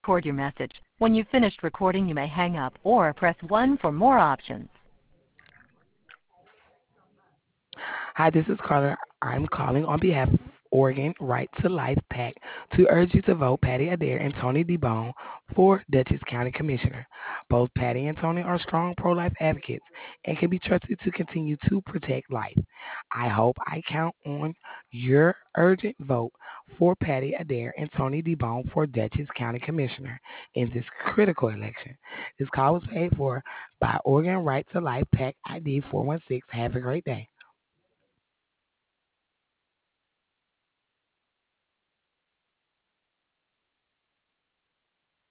record your message. When you've finished recording, you may hang up or press 1 for more options. Hi, this is Carla. I'm calling on behalf of Oregon Right to Life PAC to urge you to vote Patty Adair and Tony DeBone for Dutchess County Commissioner. Both Patty and Tony are strong pro-life advocates and can be trusted to continue to protect life. I hope I count on your urgent vote for Patty Adair and Tony DeBone for Dutchess County Commissioner in this critical election. This call was paid for by Oregon Right to Life PAC ID 416. Have a great day.